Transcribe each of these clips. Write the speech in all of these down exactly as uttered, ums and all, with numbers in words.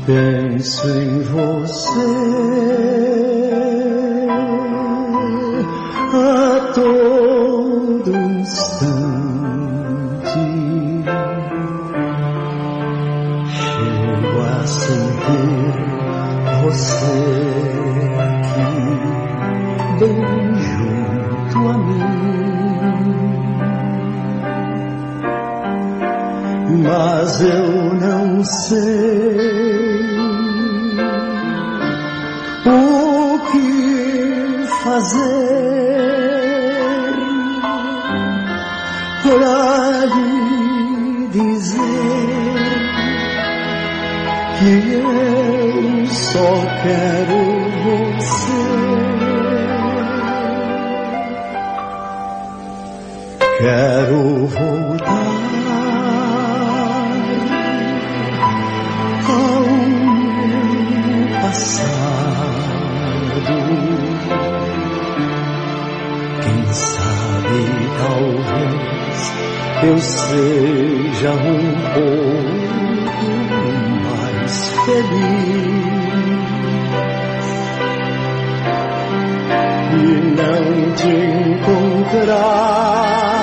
Penso em você a todo instante. Chego a sentir você aqui, bem junto a mim. Mas eu não sei o que fazer para lhe dizer que eu só quero você. Quero voltar ao meu passado. Quem sabe, talvez eu seja um pouco mais feliz e não te encontrar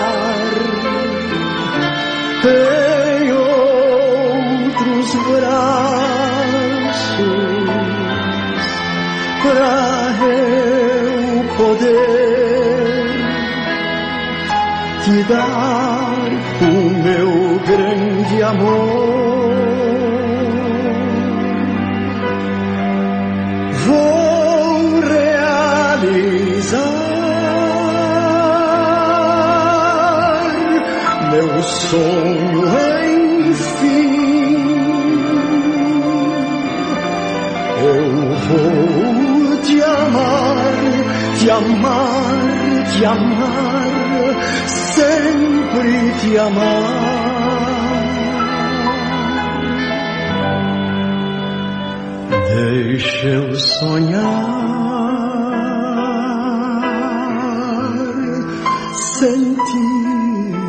em outros braços pra eu poder te dar o meu grande amor. Vou realizar meu sonho, enfim. Eu vou te amar, te amar, te amar, sempre te amar. Deixa eu sonhar, sentir